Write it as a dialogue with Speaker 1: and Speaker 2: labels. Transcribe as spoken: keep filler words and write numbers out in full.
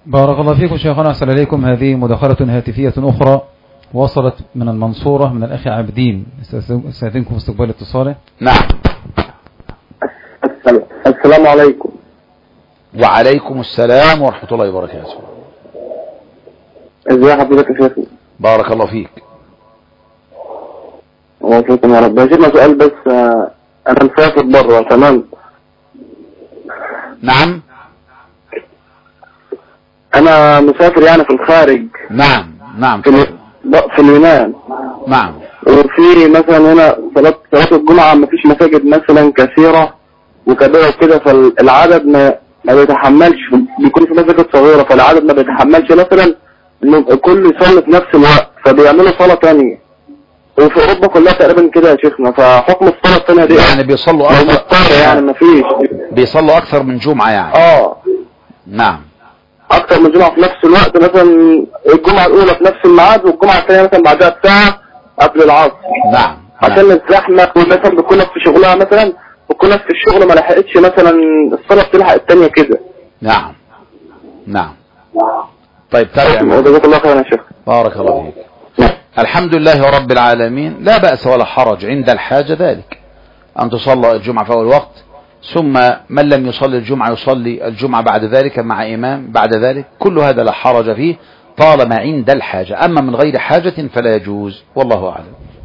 Speaker 1: بارك الله فيكم شيخنا، أحسن إليكم. هذه مداخلة هاتفية أخرى وصلت من المنصورة من الأخ عابدين، استأذنكم في استقبال اتصاله.
Speaker 2: نعم.
Speaker 3: السلام عليكم.
Speaker 2: وعليكم السلام ورحمة الله وبركاته.
Speaker 3: ازي حضرتك يا شيخنا؟
Speaker 2: بارك الله فيك.
Speaker 3: وفيكم يا رب. يا شيخنا سؤال بس، آه انا مسافر بره. تمام.
Speaker 2: نعم.
Speaker 3: انا مسافر يعني في الخارج.
Speaker 2: نعم نعم.
Speaker 3: في, في اليونان.
Speaker 2: نعم.
Speaker 3: وفي مثلا هنا صلاة صلاة الجمعة ما فيش مساجد مثلا كثيرة وكبيرة وكده، فالعدد ما ما بيتحملش، بيكون في مساجد صغيرة فالعدد ما بيتحملش مثلا انه الكل يصلي في نفس الوقت، فبيعملوا صلاة تانية. وفي اوروبا كلها تقريبا كده يا شيخنا. فحكم الصلاة التانية دي
Speaker 2: يعني بيصلوا اكثر،
Speaker 3: يعني ما فيش
Speaker 2: بيصلوا اكثر من جمعة يعني.
Speaker 3: اه
Speaker 2: نعم.
Speaker 3: اكثر من جمعة في نفس الوقت، مثلا الجمعة الاولى في نفس الميعاد والجمعة الثانية مثلا بعدها بساعة قبل العصر.
Speaker 2: نعم.
Speaker 3: عشان الزحمة مثلا بتكون في شغلها مثلا، بتكون في الشغل ما لحقتش مثلا الصلاة بتلحق الثانية كده.
Speaker 2: نعم نعم. طيب تابع.
Speaker 3: جزاك الله خيرا يا شيخ.
Speaker 2: بارك الله فيك. الحمد لله رب العالمين، لا بأس ولا حرج عند الحاجة ذلك أن تصلى الجمعة في أول وقت، ثم من لم يصلي الجمعة يصلي الجمعة بعد ذلك مع إمام بعد ذلك، كل هذا لا حرج فيه طالما عند الحاجة. أما من غير حاجة فلا يجوز، والله أعلم.